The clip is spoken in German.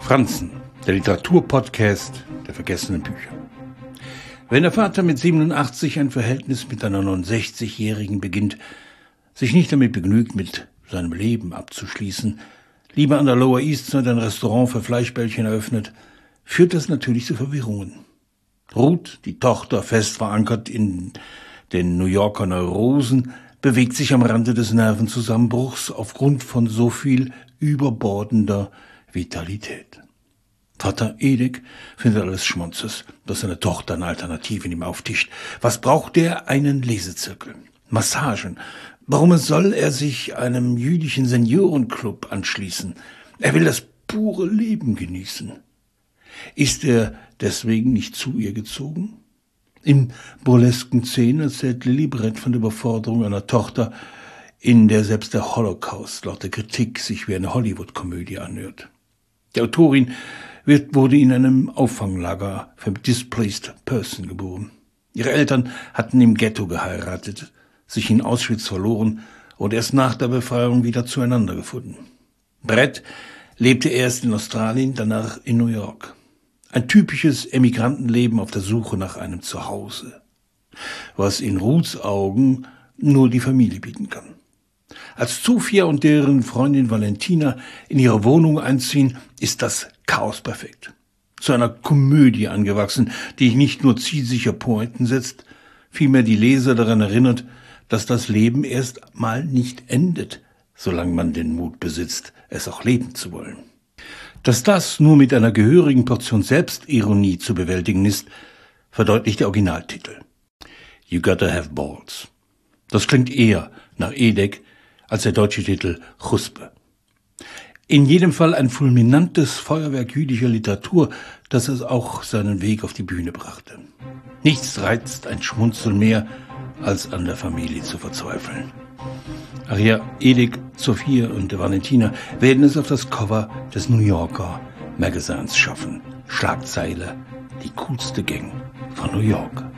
Franzen, der Literaturpodcast der vergessenen Bücher. Wenn der Vater mit 87 ein Verhältnis mit einer 69-Jährigen beginnt, sich nicht damit begnügt, mit seinem Leben abzuschließen, lieber an der Lower East Side ein Restaurant für Fleischbällchen eröffnet, führt das natürlich zu Verwirrungen. Ruth, die Tochter, fest verankert in den New Yorker Neurosen, bewegt sich am Rande des Nervenzusammenbruchs aufgrund von so viel überbordender Vitalität. Vater Edek findet alles Schmonzes, dass seine Tochter eine Alternative in ihm auftischt. Was braucht er? Einen Lesezirkel, Massagen. Warum soll er sich einem jüdischen Seniorenclub anschließen? Er will das pure Leben genießen. Ist er deswegen nicht zu ihr gezogen? In burlesken Szenen erzählt Lili Brett von der Überforderung einer Tochter, in der selbst der Holocaust laut der Kritik sich wie eine Hollywood-Komödie anhört. Die Autorin wurde in einem Auffanglager für Displaced Person geboren. Ihre Eltern hatten im Ghetto geheiratet, sich in Auschwitz verloren und erst nach der Befreiung wieder zueinander gefunden. Brett lebte erst in Australien, danach in New York. Ein typisches Emigrantenleben auf der Suche nach einem Zuhause, was in Ruths Augen nur die Familie bieten kann. Als Zofia und deren Freundin Valentina in ihre Wohnung einziehen, ist das Chaos perfekt. Zu einer Komödie angewachsen, die nicht nur zielsicher Pointen setzt, vielmehr die Leser daran erinnert, dass das Leben erst mal nicht endet, solange man den Mut besitzt, es auch leben zu wollen. Dass das nur mit einer gehörigen Portion Selbstironie zu bewältigen ist, verdeutlicht der Originaltitel. You Gotta Have Balls. Das klingt eher nach Edek als der deutsche Titel Chuspe. In jedem Fall ein fulminantes Feuerwerk jüdischer Literatur, das es auch seinen Weg auf die Bühne brachte. Nichts reizt ein Schmunzel mehr, als an der Familie zu verzweifeln. Ach ja, Edek, Sophia und Valentina werden es auf das Cover des New Yorker Magazins schaffen. Schlagzeile: die coolste Gang von New York.